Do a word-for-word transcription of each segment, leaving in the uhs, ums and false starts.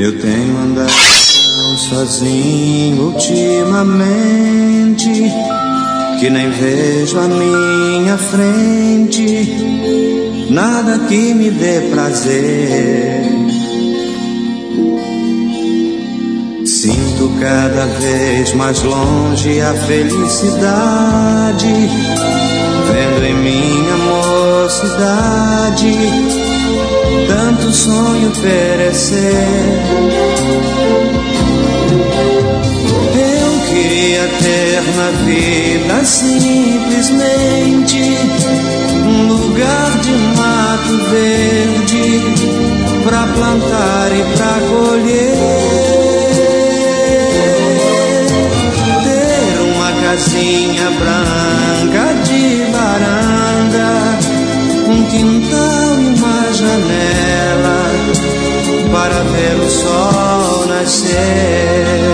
Eu tenho andado sozinho ultimamente, que nem vejo a minha frente nada que me dê prazer. Sinto cada vez mais longe a felicidade, vendo em minha mocidade tanto sonho perecer. Eu queria ter na vida simplesmente um lugar de mato verde pra plantar e pra colher, ter uma casinha branca de varanda, um quintal e uma janela para ver o sol nascer.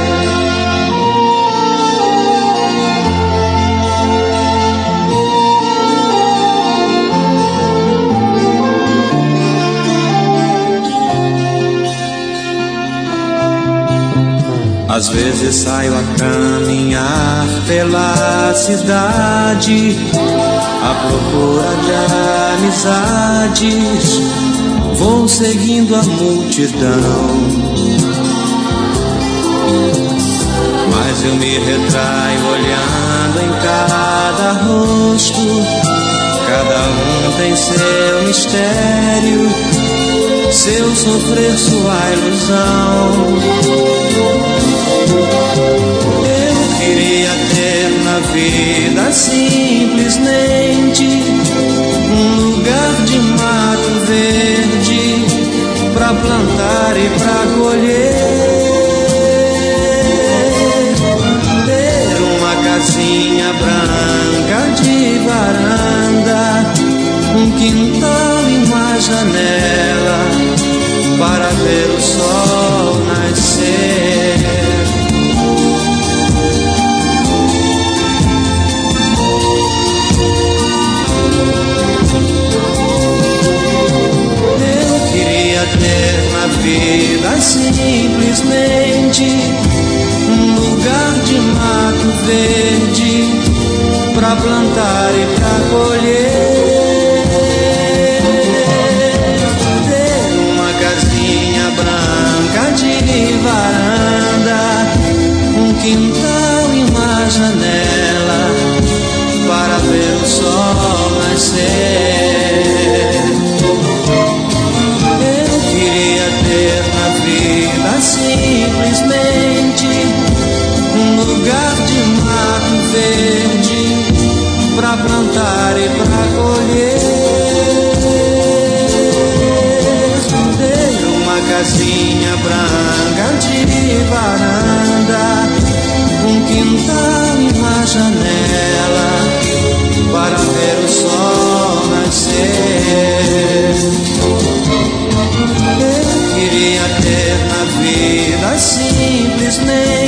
Às vezes saio a caminhar pela cidade à procura de amizades, vou seguindo a multidão, mas eu me retraio olhando em cada rosto, cada um tem seu mistério, seu sofrer, sua ilusão. Eu queria ter na vida simplesmente um lugar de mato verde pra plantar e pra colher, ter uma casinha branca de varanda, um quintal e uma janela para ver o sol nascer. Ter na vida simplesmente um lugar de mato verde pra plantar e pra colher, ter uma casinha branca de varanda, um quintal e uma janela para ver o sol nascer. Ter na vida simplesmente um lugar de mato verde pra plantar e pra colher, ter uma casinha branca de varanda, um quintal e uma janela para ver o sol nascer. Eu queria ter na vida simplesmente